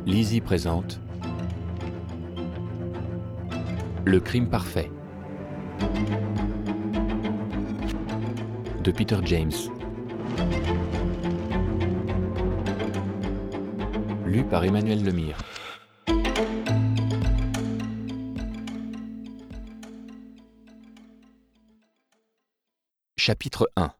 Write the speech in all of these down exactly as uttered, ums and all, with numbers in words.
Lizzie présente Le crime parfait de Peter James. Lu par Emmanuel Lemire. Chapitre un.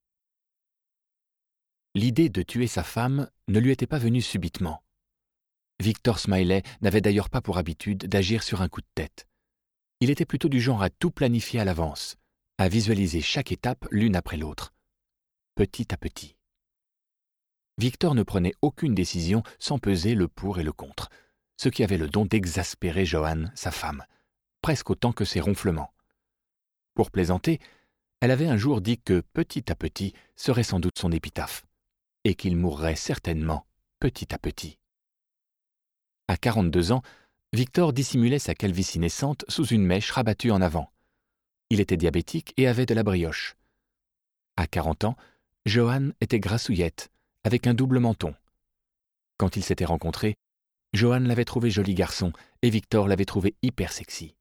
L'idée de tuer sa femme ne lui était pas venue subitement. Victor Smiley n'avait d'ailleurs pas pour habitude d'agir sur un coup de tête. Il était plutôt du genre à tout planifier à l'avance, à visualiser chaque étape l'une après l'autre, petit à petit. Victor ne prenait aucune décision sans peser le pour et le contre, ce qui avait le don d'exaspérer Joanne, sa femme, presque autant que ses ronflements. Pour plaisanter, elle avait un jour dit que petit à petit serait sans doute son épitaphe, et qu'il mourrait certainement petit à petit. À quarante-deux ans, Victor dissimulait sa calvitie naissante sous une mèche rabattue en avant. Il était diabétique et avait de la brioche. À quarante ans, Joanne était grassouillette, avec un double menton. Quand ils s'étaient rencontrés, Joanne l'avait trouvé joli garçon et Victor l'avait trouvé hyper sexy.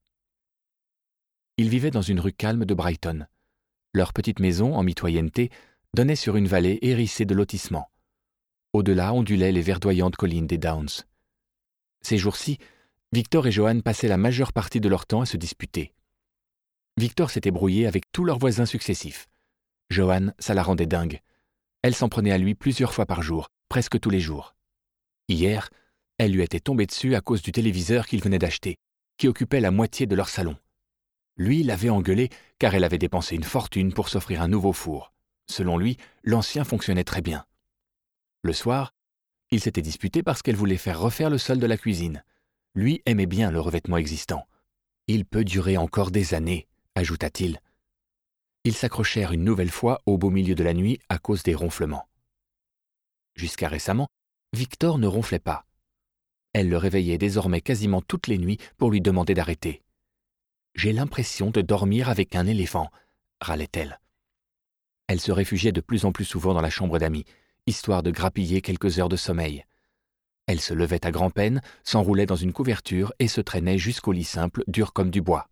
Ils vivaient dans une rue calme de Brighton. Leur petite maison, en mitoyenneté, donnait sur une vallée hérissée de lotissements. Au-delà ondulaient les verdoyantes collines des Downs. Ces jours-ci, Victor et Joanne passaient la majeure partie de leur temps à se disputer. Victor s'était brouillé avec tous leurs voisins successifs. Joanne, ça la rendait dingue. Elle s'en prenait à lui plusieurs fois par jour, presque tous les jours. Hier, elle lui était tombée dessus à cause du téléviseur qu'il venait d'acheter, qui occupait la moitié de leur salon. Lui l'avait engueulée car elle avait dépensé une fortune pour s'offrir un nouveau four. Selon lui, l'ancien fonctionnait très bien. Le soir, ils s'étaient disputés parce qu'elle voulait faire refaire le sol de la cuisine. Lui aimait bien le revêtement existant. « Il peut durer encore des années », ajouta-t-il. Ils s'accrochèrent une nouvelle fois au beau milieu de la nuit à cause des ronflements. Jusqu'à récemment, Victor ne ronflait pas. Elle le réveillait désormais quasiment toutes les nuits pour lui demander d'arrêter. « J'ai l'impression de dormir avec un éléphant », râlait-elle. Elle se réfugiait de plus en plus souvent dans la chambre d'amis, histoire de grappiller quelques heures de sommeil. Elle se levait à grand-peine, s'enroulait dans une couverture et se traînait jusqu'au lit simple, dur comme du bois.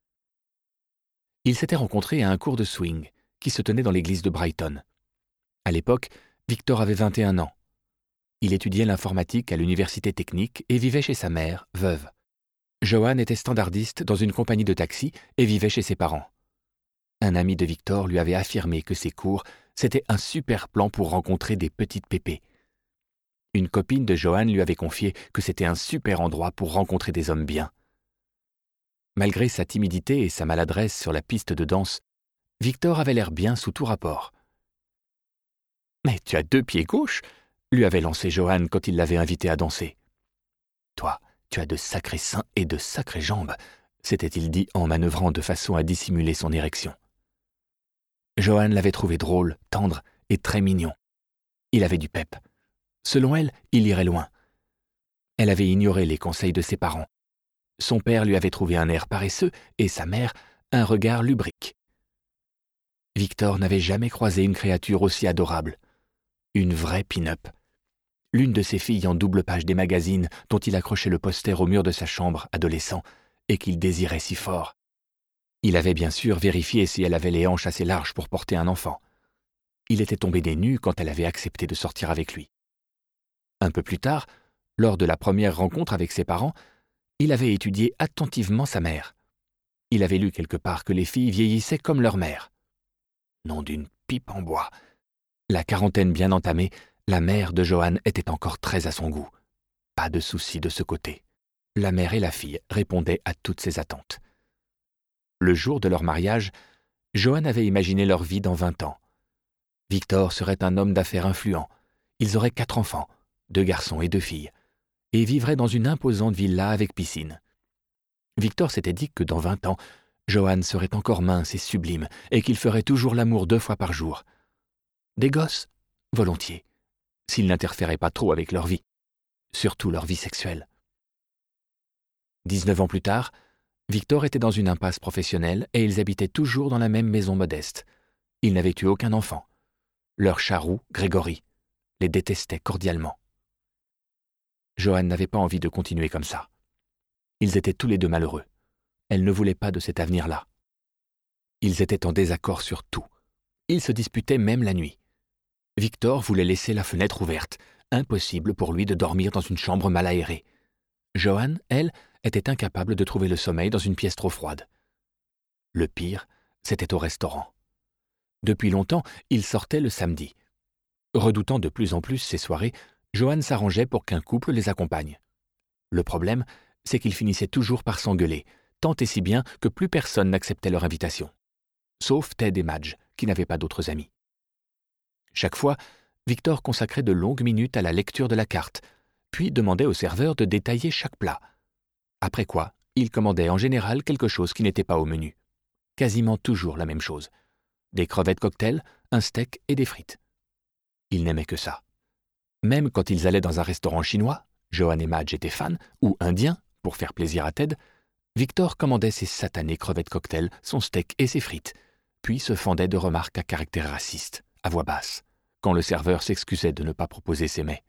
Ils s'étaient rencontrés à un cours de swing, qui se tenait dans l'église de Brighton. À l'époque, Victor avait vingt et un ans. Il étudiait l'informatique à l'université technique et vivait chez sa mère, veuve. Joanne était standardiste dans une compagnie de taxi et vivait chez ses parents. Un ami de Victor lui avait affirmé que ces cours, c'était un super plan pour rencontrer des petites pépées. Une copine de Joanne lui avait confié que c'était un super endroit pour rencontrer des hommes bien. Malgré sa timidité et sa maladresse sur la piste de danse, Victor avait l'air bien sous tout rapport. « Mais tu as deux pieds gauches !» lui avait lancé Joanne quand il l'avait invité à danser. « Toi, tu as de sacrés seins et de sacrées jambes !» s'était-il dit en manœuvrant de façon à dissimuler son érection. Joanne l'avait trouvé drôle, tendre et très mignon. Il avait du pep. Selon elle, il irait loin. Elle avait ignoré les conseils de ses parents. Son père lui avait trouvé un air paresseux et sa mère un regard lubrique. Victor n'avait jamais croisé une créature aussi adorable. Une vraie pin-up. L'une de ces filles en double page des magazines dont il accrochait le poster au mur de sa chambre, adolescent, et qu'il désirait si fort. Il avait bien sûr vérifié si elle avait les hanches assez larges pour porter un enfant. Il était tombé des nues quand elle avait accepté de sortir avec lui. Un peu plus tard, lors de la première rencontre avec ses parents, il avait étudié attentivement sa mère. Il avait lu quelque part que les filles vieillissaient comme leur mère. Nom d'une pipe en bois. La quarantaine bien entamée, la mère de Joanne était encore très à son goût. Pas de souci de ce côté. La mère et la fille répondaient à toutes ses attentes. Le jour de leur mariage, Joanne avait imaginé leur vie dans vingt ans. Victor serait un homme d'affaires influent. Ils auraient quatre enfants, deux garçons et deux filles, et vivraient dans une imposante villa avec piscine. Victor s'était dit que dans vingt ans, Joanne serait encore mince et sublime, et qu'ils feraient toujours l'amour deux fois par jour. Des gosses ? Volontiers, s'ils n'interféraient pas trop avec leur vie, surtout leur vie sexuelle. Dix-neuf ans plus tard, Victor était dans une impasse professionnelle et ils habitaient toujours dans la même maison modeste. Ils n'avaient eu aucun enfant. Leur chat roux, Grégory, les détestait cordialement. Joanne n'avait pas envie de continuer comme ça. Ils étaient tous les deux malheureux. Elle ne voulait pas de cet avenir-là. Ils étaient en désaccord sur tout. Ils se disputaient même la nuit. Victor voulait laisser la fenêtre ouverte. Impossible pour lui de dormir dans une chambre mal aérée. Joanne, elle, était incapable de trouver le sommeil dans une pièce trop froide. Le pire, c'était au restaurant. Depuis longtemps, ils sortaient le samedi. Redoutant de plus en plus ces soirées, Joanne s'arrangeait pour qu'un couple les accompagne. Le problème, c'est qu'ils finissaient toujours par s'engueuler, tant et si bien que plus personne n'acceptait leur invitation. Sauf Ted et Madge, qui n'avaient pas d'autres amis. Chaque fois, Victor consacrait de longues minutes à la lecture de la carte, puis demandait au serveur de détailler chaque plat. Après quoi, il commandait en général quelque chose qui n'était pas au menu. Quasiment toujours la même chose. Des crevettes cocktail, un steak et des frites. Il n'aimait que ça. Même quand ils allaient dans un restaurant chinois, Joanne et Madge étaient fans, ou indien, pour faire plaisir à Ted, Victor commandait ses satanées crevettes cocktail, son steak et ses frites, puis se fendait de remarques à caractère raciste, à voix basse, quand le serveur s'excusait de ne pas proposer ses mets.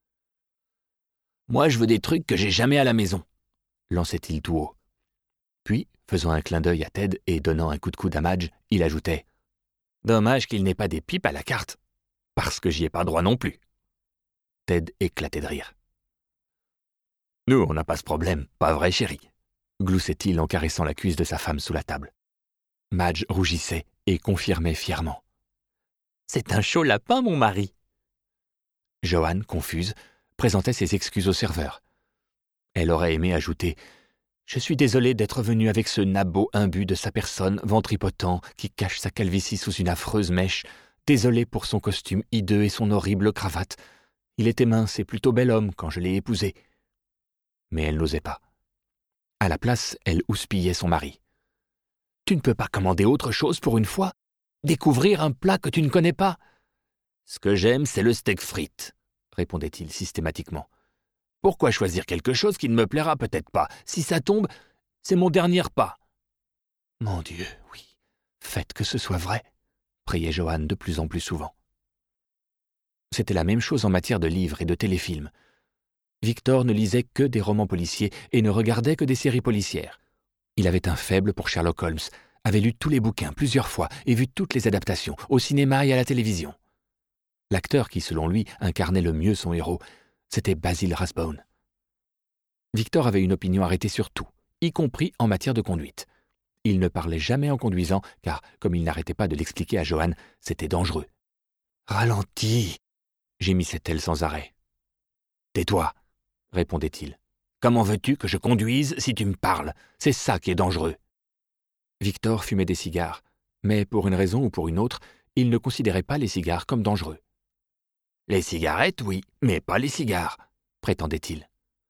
« Moi, je veux des trucs que j'ai jamais à la maison », lançait-il tout haut. Puis, faisant un clin d'œil à Ted et donnant un coup de coude à Madge, il ajoutait « Dommage qu'il n'ait pas des pipes à la carte, parce que j'y ai pas droit non plus. » Ted éclatait de rire. « Nous, on n'a pas ce problème, pas vrai, chérie ?» gloussait-il en caressant la cuisse de sa femme sous la table. Madge rougissait et confirmait fièrement. « C'est un chaud lapin, mon mari !» Joanne, confuse, présentait ses excuses au serveur. Elle aurait aimé ajouter « Je suis désolée d'être venue avec ce nabot imbu de sa personne, ventripotent, qui cache sa calvitie sous une affreuse mèche. Désolée pour son costume hideux et son horrible cravate. Il était mince et plutôt bel homme quand je l'ai épousé. » Mais elle n'osait pas. À la place, elle houspillait son mari. « Tu ne peux pas commander autre chose pour une fois? Découvrir un plat que tu ne connais pas ?»« Ce que j'aime, c'est le steak frites, » répondait-il systématiquement. « Pourquoi choisir quelque chose qui ne me plaira peut-être pas? Si ça tombe, c'est mon dernier repas. »« Mon Dieu, oui, faites que ce soit vrai, » priait Joanne de plus en plus souvent. C'était la même chose en matière de livres et de téléfilms. Victor ne lisait que des romans policiers et ne regardait que des séries policières. Il avait un faible pour Sherlock Holmes, avait lu tous les bouquins plusieurs fois et vu toutes les adaptations, au cinéma et à la télévision. L'acteur qui, selon lui, incarnait le mieux son héros, c'était Basil Rathbone. Victor avait une opinion arrêtée sur tout, y compris en matière de conduite. Il ne parlait jamais en conduisant, car, comme il n'arrêtait pas de l'expliquer à Joanne, c'était dangereux. « Ralentis !» gémissait-elle sans arrêt. « Tais-toi !» répondait-il. « Comment veux-tu que je conduise si tu me parles? C'est ça qui est dangereux. » Victor fumait des cigares, mais pour une raison ou pour une autre, il ne considérait pas les cigares comme dangereux. « Les cigarettes, oui, mais pas les cigares, » prétendait-il.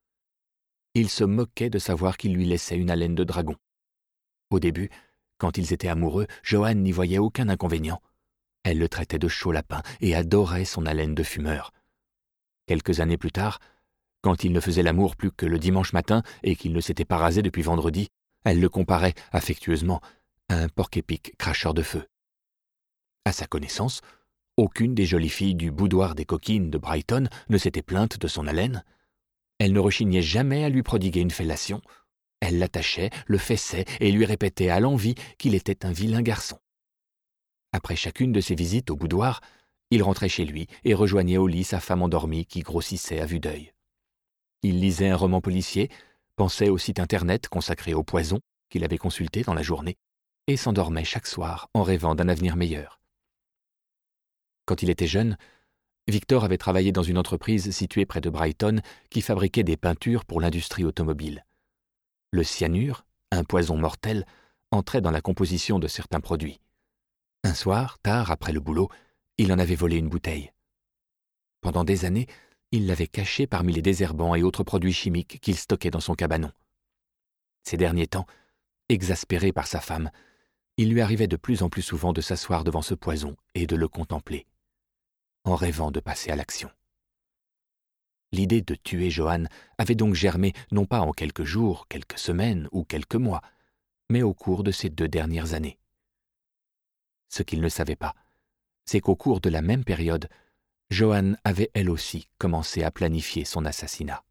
Il se moquait de savoir qu'il lui laissait une haleine de dragon. Au début, quand ils étaient amoureux, Joanne n'y voyait aucun inconvénient. Elle le traitait de chaud lapin et adorait son haleine de fumeur. Quelques années plus tard, quand il ne faisait l'amour plus que le dimanche matin et qu'il ne s'était pas rasé depuis vendredi, elle le comparait, affectueusement, à un porc-épic cracheur de feu. À sa connaissance, aucune des jolies filles du boudoir des coquines de Brighton ne s'était plainte de son haleine. Elle ne rechignait jamais à lui prodiguer une fellation. Elle l'attachait, le fessait et lui répétait à l'envi qu'il était un vilain garçon. Après chacune de ses visites au boudoir, il rentrait chez lui et rejoignait au lit sa femme endormie qui grossissait à vue d'œil. Il lisait un roman policier, pensait au site internet consacré au poison qu'il avait consulté dans la journée et s'endormait chaque soir en rêvant d'un avenir meilleur. Quand il était jeune, Victor avait travaillé dans une entreprise située près de Brighton qui fabriquait des peintures pour l'industrie automobile. Le cyanure, un poison mortel, entrait dans la composition de certains produits. Un soir, tard après le boulot, il en avait volé une bouteille. Pendant des années, il l'avait cachée parmi les désherbants et autres produits chimiques qu'il stockait dans son cabanon. Ces derniers temps, exaspéré par sa femme, il lui arrivait de plus en plus souvent de s'asseoir devant ce poison et de le contempler, en rêvant de passer à l'action. L'idée de tuer Joanne avait donc germé non pas en quelques jours, quelques semaines ou quelques mois, mais au cours de ces deux dernières années. Ce qu'il ne savait pas, c'est qu'au cours de la même période, Joanne avait elle aussi commencé à planifier son assassinat.